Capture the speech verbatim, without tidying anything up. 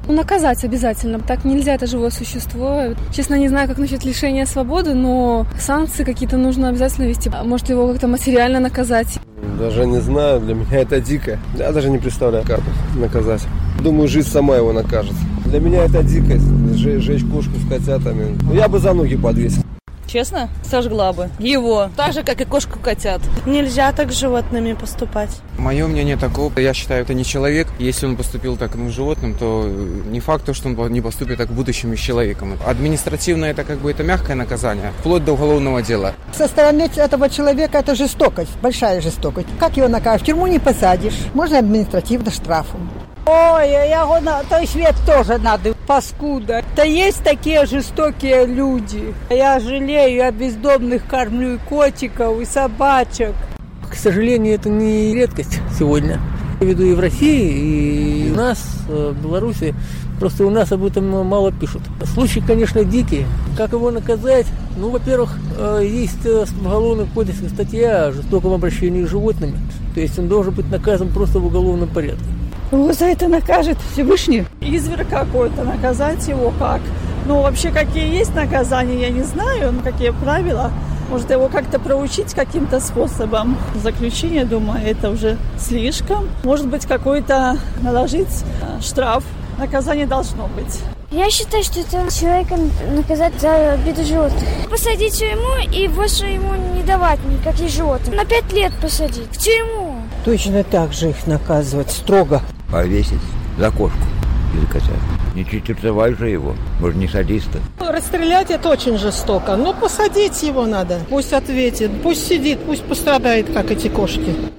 Ну, наказать обязательно. Так нельзя, это живое существо. Честно, не знаю, как насчет лишения свободы, но санкции какие-то нужно обязательно вести. Может, его как-то материально наказать. Даже не знаю, для меня это дико. Я даже не представляю, как наказать. Думаю, жизнь сама его накажет. Для меня это дикость, жечь кошку с котятами. Ну, я бы за ноги подвесил. Честно, сожгла бы его, так же, как и кошку котят. Нельзя так с животными поступать. Мое мнение такое, я считаю, это не человек. Если он поступил так с животным, то не факт, что он не поступит так в будущем и с человеком. Административно это как бы это мягкое наказание, вплоть до уголовного дела. Со стороны этого человека это жестокость, большая жестокость. Как его накажешь? В тюрьму не посадишь, можно административно штрафом. Ой, его на той свет тоже надо, паскуда. Да есть такие жестокие люди. Я жалею, я бездомных кормлю, и котиков, и собачек. К сожалению, это не редкость сегодня. Я веду и в России, и у нас, в Беларуси. Просто у нас об этом мало пишут. Случай, конечно, дикий. Как его наказать? Ну, во-первых, есть в Уголовном кодексе статья о жестоком обращении с животными. То есть он должен быть наказан просто в уголовном порядке. Его за это накажет Всевышний. Изверг какой-то, наказать его как? Ну, вообще, какие есть наказания, я не знаю, ну, какие правила. Может, его как-то проучить каким-то способом. Заключение, думаю, это уже слишком. Может быть, какой-то наложить штраф. Наказание должно быть. Я считаю, что это человека наказать за обиду животных. Посадить в тюрьму и больше ему не давать никаких животных. На пять лет посадить в тюрьму. Точно так же их наказывать строго. Повесить за кошку или котят. Не четвертовать же его, может, не садиста. Расстрелять это очень жестоко, но посадить его надо. Пусть ответит, пусть сидит, пусть пострадает, как эти кошки.